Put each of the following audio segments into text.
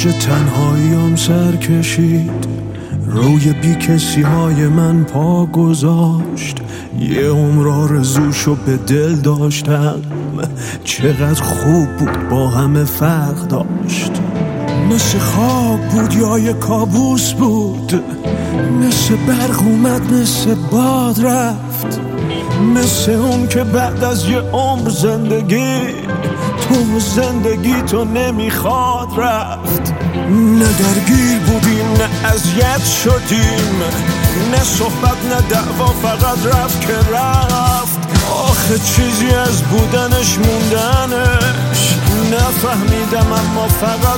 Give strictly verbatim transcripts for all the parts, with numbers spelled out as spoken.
موج تنهاییم سر کشید، روی بی کسی های من پا گذاشت. یه عمر آرزوشو به دل داشتم، چقدر خوب بود با همه فرق داشت. مثل خواب بود یا یه کابوس بود، مثل برق اومد مثل باد رفت، مثل اون که بعد از یه عمر زندگی تو زندگی تو نمیخواد رفت. نه درگیر بودیم نه اذیت شدیم، نه صحبت نه دعوا، فقط رفت که رفت. آخه چیزی از بودنش موندنش نفهمیدم، اما فقط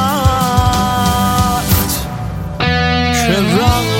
رفت که رفت.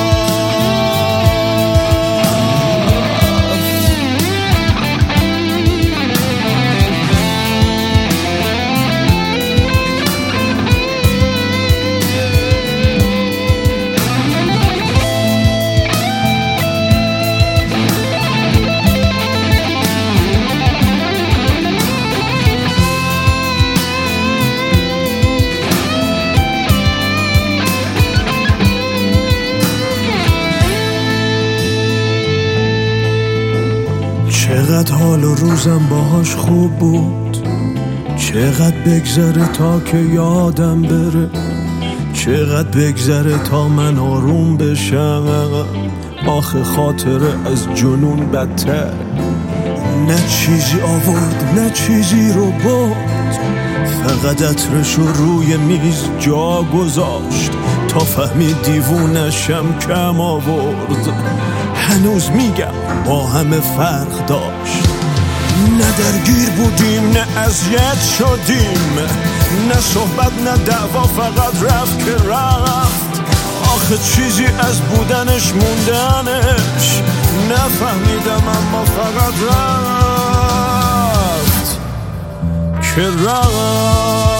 چقدر حال و روزم باهاش خوب بود، چقدر بگذره تا که یادم بره، چقدر بگذره تا من آروم بشم. آخه خاطره از جنون بدتر، نه چیزی آورد نه چیزی رو برد، فقط عطرشو روی میز جا گذاشت تا فهمید دیوونشم کم آورد. هنوز میگم با همه فرق داشت، نه درگیر بودیم نه اذیت شدیم، نه صحبت نه دعوا، فقط رفت که رفت. آخه چیزی از بودنش موندنش نفهمیدم، اما فقط رفت که رفت.